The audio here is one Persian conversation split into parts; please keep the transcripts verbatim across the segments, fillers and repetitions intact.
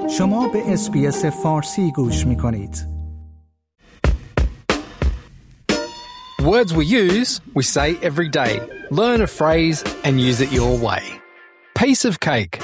شما به اس بی اس فارسی گوش می‌کنید. Words we use, we say every day. Learn a phrase and use it your way. Piece of cake.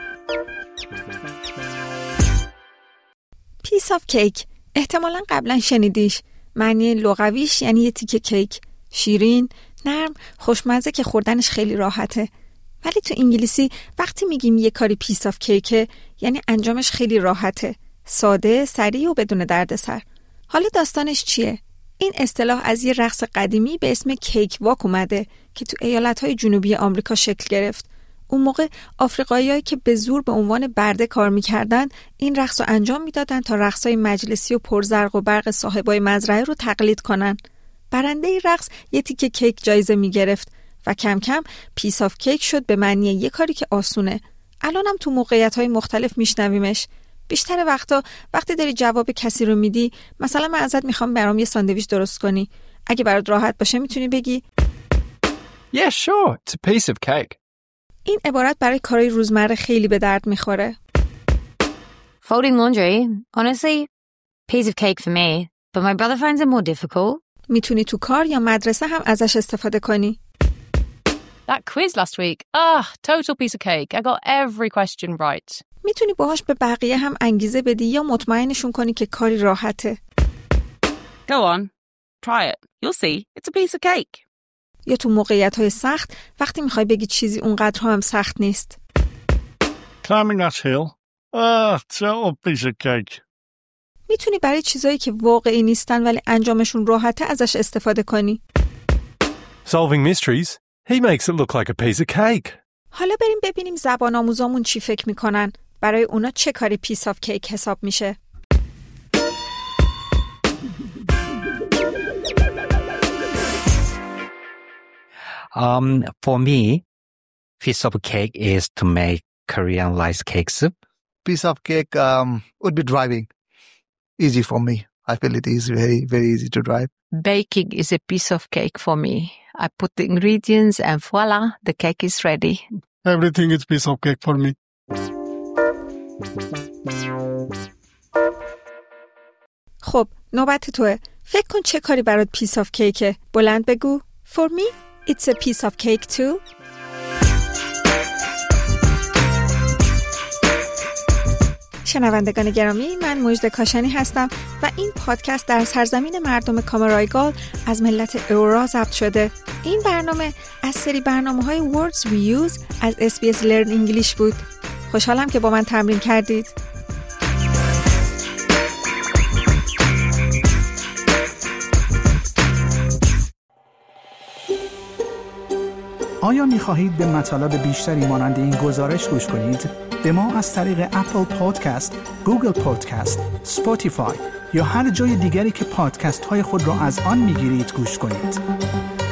Piece of cake. احتمالاً قبلا شنیدیش. معنی لغویش یعنی یه تیکه کیک. شیرین، نرم، خوشمزه که خوردنش خیلی راحته. ولی تو انگلیسی وقتی میگیم یه کاری پیس آف کیکه یعنی انجامش خیلی راحته. ساده، سریع و بدون دردسر. حالا داستانش چیه؟ این اصطلاح از یه رقص قدیمی به اسم کیک واک اومده که تو ایالت‌های جنوبی آمریکا شکل گرفت. اون موقع آفریقایی‌هایی که به زور به عنوان برده کار می‌کردن این رقص رو انجام میدادن تا رقص‌های مجلسی و پرزرق و برق صاحبای مزرعه رو تقلید کنن. برنده این رقص یه تیکه کیک جایزه می‌گرفت و کم کم پیس آف کیک شد به معنی یه کاری که آسونه. الانم تو موقعیت‌های مختلف میشنویمش. بیشتر وقتا وقتی داری جواب کسی رو میدی، مثلا من ازت میخوام برام یه ساندویچ درست کنی. اگه برات راحت باشه میتونی بگی Yeah, sure. It's a piece of cake. این عبارت برای کارهای روزمره خیلی به درد میخوره. Folding laundry, honestly, piece of cake for me, but my brother finds it more difficult. میتونی تو کار یا مدرسه هم ازش استفاده کنی. That quiz last week, ah, total piece of cake. I got every question right. میتونی باهاش به بقیه هم انگیزه بدی یا مطمئنشون کنی که کاری راحته. Go on, try it. You'll see, it's a piece of cake. یا تو موقعیت‌های سخت وقتی میخوای بگی چیزی اونقدر هم سخت نیست. Climbing that hill, ah, total piece of cake. میتونی برای چیزایی که واقعی نیستن ولی انجامشون راحته ازش استفاده کنی. Solving mysteries, he makes it look like a piece of cake. حالا بریم ببینیم زبان آموزامون چی فکر میکنن. برای اونا چه کاری پیس آف کیک حساب میشه؟ Um, for me, piece of cake is to make Korean rice cake soup. Piece of cake um, would be driving. Easy for me. I feel it is very, very easy to drive. Baking is a piece of cake for me. I put the ingredients and voila, the cake is ready. Everything is piece of cake for me. خب نوبت توه. فکر کن چه کاری برات پیس آف کیکه. بلند بگو. For me, it's a piece of cake too. شنوندگان گرامی، من مژده کاشانی هستم و این پادکست در سرزمین مردم کامرایگال از ملت اورا ضبط شده. این برنامه از سری برنامه‌های Words We Use از اس بی اس Learn English بود. خوشحالم که با من تمرین کردید. آیا می‌خواهید به مطالب بیشتری مانند این گزارش گوش کنید؟ به ما از طریق اپل پادکست، گوگل پادکست، اسپاتیفای یا هر جای دیگری که پادکست های خود را از آن میگیرید گوش کنید.